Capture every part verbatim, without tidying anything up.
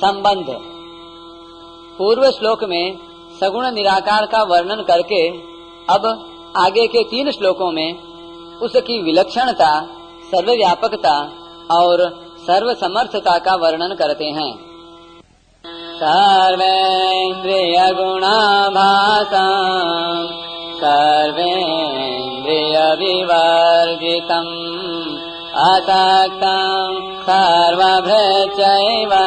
संबंध। पूर्व श्लोक में सगुण निराकार का वर्णन करके अब आगे के तीन श्लोकों में उसकी विलक्षणता, सर्वव्यापकता और सर्वसमर्थता का वर्णन करते हैं। सर्वेन्द्रिय गुणाभासं सर्वेन्द्रिय विवर्जितम् असक्तं सर्वभृच्चैव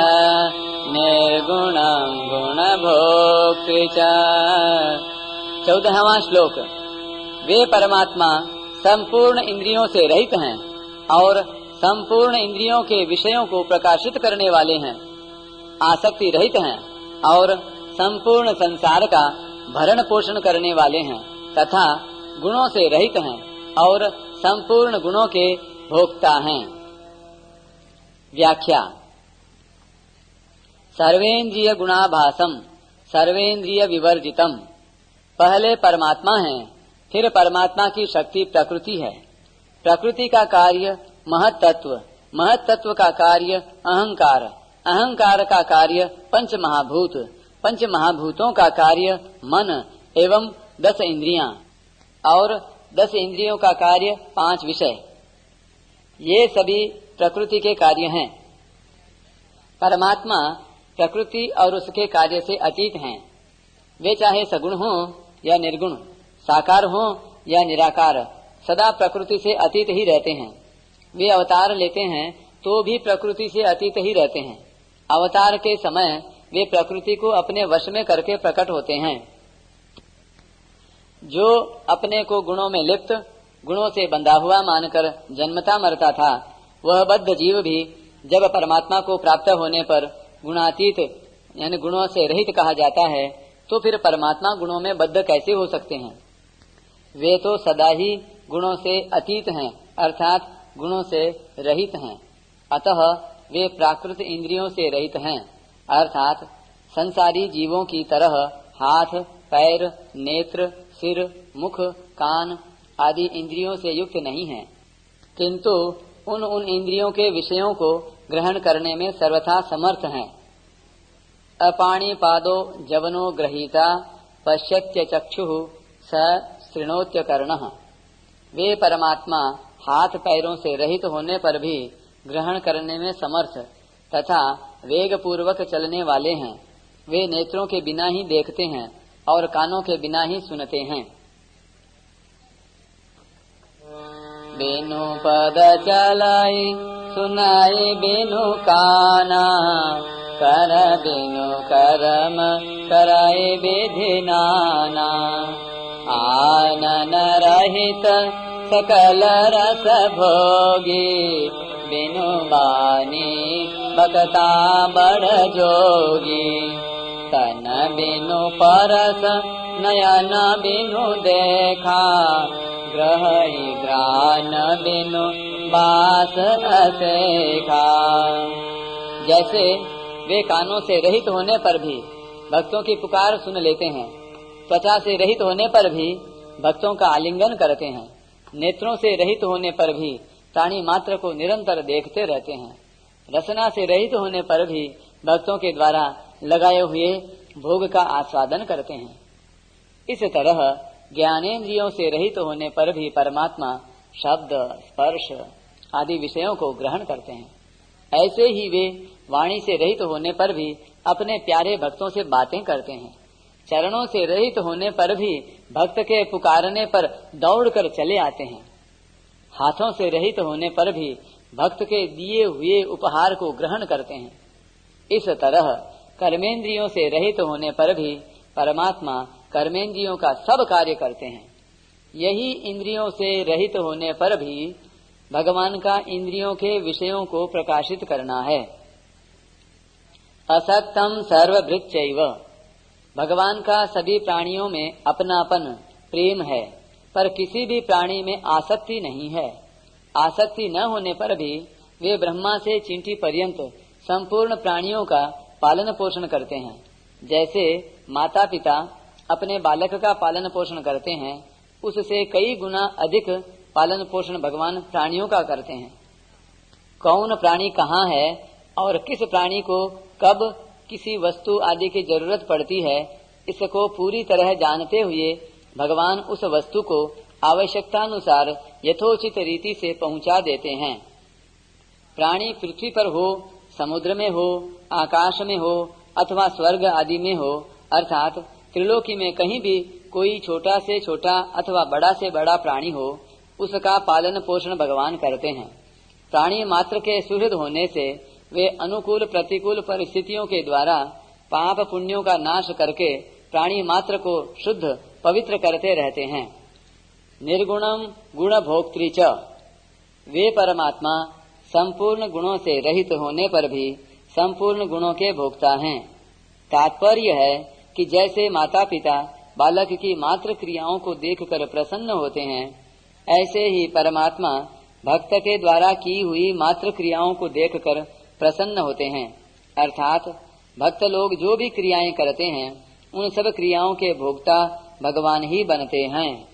निर्गुणं गुणभोक्तृ च। चौदहवां श्लोक। वे परमात्मा संपूर्ण इंद्रियों से रहित हैं और संपूर्ण इंद्रियों के विषयों को प्रकाशित करने वाले हैं, आसक्ति रहित हैं और संपूर्ण संसार का भरण पोषण करने वाले हैं तथा गुणों से रहित हैं और संपूर्ण गुणों के भोक्ता हैं। व्याख्या। सर्वेन्द्रिय गुणाभासम सर्वेन्द्रिय विवर्जितम। पहले परमात्मा है, फिर परमात्मा की शक्ति प्रकृति है। प्रकृति का कार्य महत तत्व, महत तत्व का कार्य अहंकार, अहंकार का कार्य पंच महाभूत, पंच महाभूतों का कार्य मन एवं दस इंद्रियां और दस इंद्रियों का कार्य पांच विषय। ये सभी प्रकृति के कार्य हैं। परमात्मा प्रकृति और उसके कार्य से अतीत हैं। वे चाहे सगुण हो या निर्गुण, साकार हो या निराकार, सदा प्रकृति से अतीत ही रहते हैं। वे अवतार लेते हैं तो भी प्रकृति से अतीत ही रहते हैं। अवतार के समय वे प्रकृति को अपने वश में करके प्रकट होते हैं। जो अपने को गुणों में लिप्त, गुणों से बंधा हुआ मानकर जन्मता मरता था, वह बद्ध जीव भी जब परमात्मा को प्राप्त होने पर गुणातीत यानी गुणों से रहित कहा जाता है, तो फिर परमात्मा गुणों में बद्ध कैसे हो सकते हैं? वे तो सदा ही गुणों से अतीत हैं, अर्थात गुणों से रहित हैं। अतः वे प्राकृत इंद्रियों से रहित हैं, अर्थात संसारी जीवों की तरह हाथ, पैर, नेत्र, सिर, मुख, कान आदि इंद्रियों से युक्त नहीं हैं, किंतु उन उन इंद्रियों के विषयों को ग्रहण करने में सर्वथा समर्थ हैं। अपाणि पादो जवनो गृहीता पश्यत्य चक्षुः स शृणोत्य कर्णः। वे परमात्मा हाथ पैरों से रहित होने पर भी ग्रहण करने में समर्थ तथा वेग पूर्वक चलने वाले हैं। वे नेत्रों के बिना ही देखते हैं और कानों के बिना ही सुनते हैं। बेनु पद चलाई सुनाई बेनु काना, कर बेनु करम कराए विधि नाना। आनन रहित सकल रस भोगी, बिनु बानी बकता बड़ जोगी। तन बिनु परस नयन बिनु देखा, ग्रही ग्रान बिनु बास असेखा। जैसे वे कानों से रहित होने पर भी भक्तों की पुकार सुन लेते हैं, त्वचा से रहित होने पर भी भक्तों का आलिंगन करते हैं, नेत्रों से रहित होने पर भी प्राणी मात्र को निरंतर देखते रहते हैं, रसना से रहित होने पर भी भक्तों के द्वारा लगाए हुए भोग का आस्वादन करते हैं। इस तरह ज्ञानेन्द्रियों से रहित होने पर भी परमात्मा शब्द, स्पर्श आदि विषयों को ग्रहण करते हैं। ऐसे ही वे वाणी से रहित होने पर भी अपने प्यारे भक्तों से बातें करते हैं। चरणों से रहित होने पर भी भक्त के पुकारने पर दौड़कर चले आते हैं। हाथों से रहित होने पर भी भक्त के दिए हुए उपहार को ग्रहण करते हैं। इस तरह कर्मेंद्रियों से रहित होने पर भी परमात्मा कर्मेंद्रियों का सब कार्य करते हैं। यही इंद्रियों से रहित होने पर भी भगवान का इंद्रियों के विषयों को प्रकाशित करना है। असक्तम सर्वभृच्चैव। भगवान का सभी प्राणियों में अपनापन प्रेम है, पर किसी भी प्राणी में आसक्ति नहीं है। आसक्ति न होने पर भी वे ब्रह्मा से चींटी पर्यंत संपूर्ण प्राणियों का पालन पोषण करते हैं। जैसे माता पिता अपने बालक का पालन पोषण करते हैं, उससे कई गुना अधिक पालन पोषण भगवान प्राणियों का करते हैं। कौन प्राणी कहाँ है और किस प्राणी को कब किसी वस्तु आदि की जरूरत पड़ती है, इसको पूरी तरह जानते हुए भगवान उस वस्तु को आवश्यकतानुसार यथोचित रीति से पहुंचा देते हैं। प्राणी पृथ्वी पर हो, समुद्र में हो, आकाश में हो अथवा स्वर्ग आदि में हो, अर्थात त्रिलोकी में कहीं भी कोई छोटा से छोटा अथवा बड़ा से बड़ा प्राणी हो, उसका पालन पोषण भगवान करते हैं। प्राणी मात्र के सुहृद होने से वे अनुकूल प्रतिकूल परिस्थितियों के द्वारा पाप पुण्यों का नाश करके प्राणी मात्र को शुद्ध पवित्र करते रहते हैं। निर्गुणम गुण भोक्तृ च, वे परमात्मा संपूर्ण गुणों से रहित होने पर भी संपूर्ण गुणों के भोक्ता हैं। तात्पर्य है कि जैसे माता पिता बालक की मात्र क्रियाओं को देखकर प्रसन्न होते हैं, ऐसे ही परमात्मा भक्त के द्वारा की हुई मात्र क्रियाओं को देखकर प्रसन्न होते हैं। अर्थात भक्त लोग जो भी क्रियाएं करते हैं, उन सब क्रियाओं के भोक्ता भगवान ही बनते हैं।